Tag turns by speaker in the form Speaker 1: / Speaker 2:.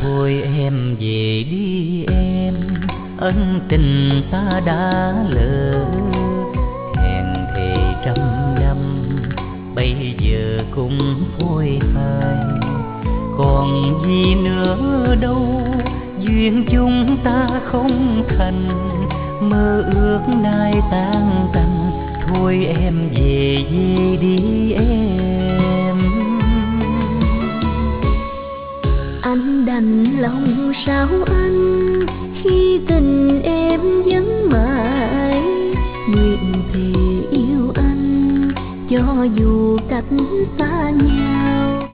Speaker 1: Thôi em về đi em, ân tình ta đã lỡ. Hẹn thề trăm năm, bây giờ cũng phôi phai. Còn gì nữa đâu, duyên chúng ta không thành. Mơ ước nay tan tành, thôi em về đi em.
Speaker 2: Anh đành lòng sao anh, khi tình em vẫn mãi. Nguyện thề yêu anh, cho dù cách xa nhau.